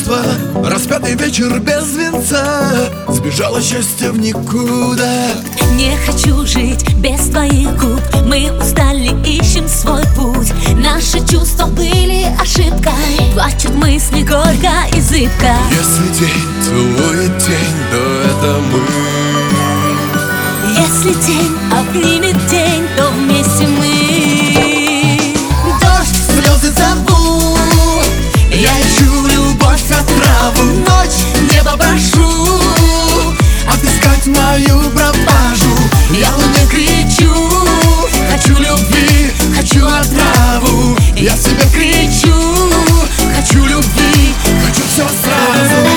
чувства. Распятый вечер без венца, сбежало счастье в никуда. Не хочу жить без твоих губ. Мы устали, ищем свой путь. Наши чувства были ошибкой. Плачут мысли горько и зыбко. Если день целует тень, то это мы. Если день обнимет день, то вместе мы. Дождь, слезы зовут, я ищу любовь отраву. Ночь, небо прошу отыскать мою пропажу. Я луне кричу: хочу любви, хочу отраву. Я себе кричу: хочу любви, хочу все сразу.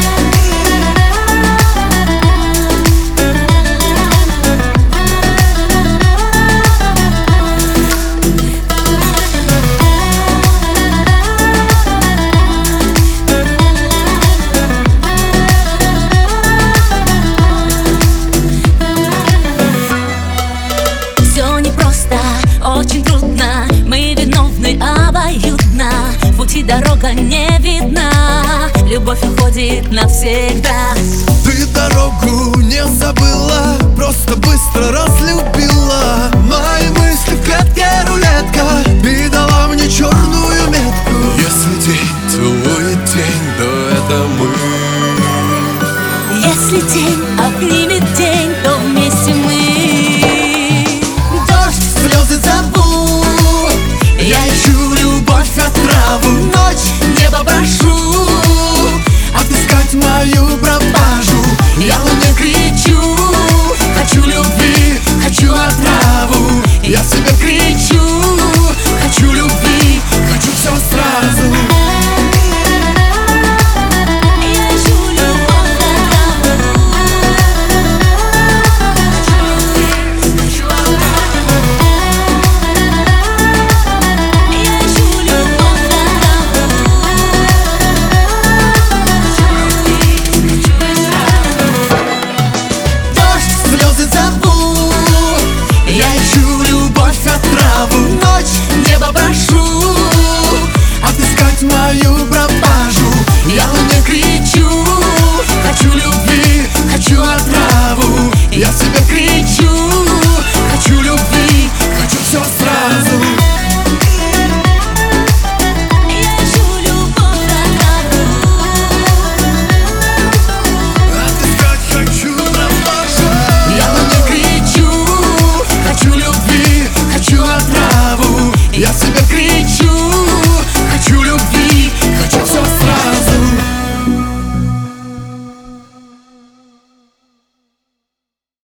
Очень трудно, мы виновны обоюдно. В пути дорога не видна, любовь уходит навсегда. Ты дорогу не забыла, просто быстро разлюбила. Мои мысли в клетке рулетка, ты дала мне черную метку. Если день целует тень, то это мы. Если день обнимет день, то вместе мы. Слезы зовут, я ищу любовь отраву. Ночь,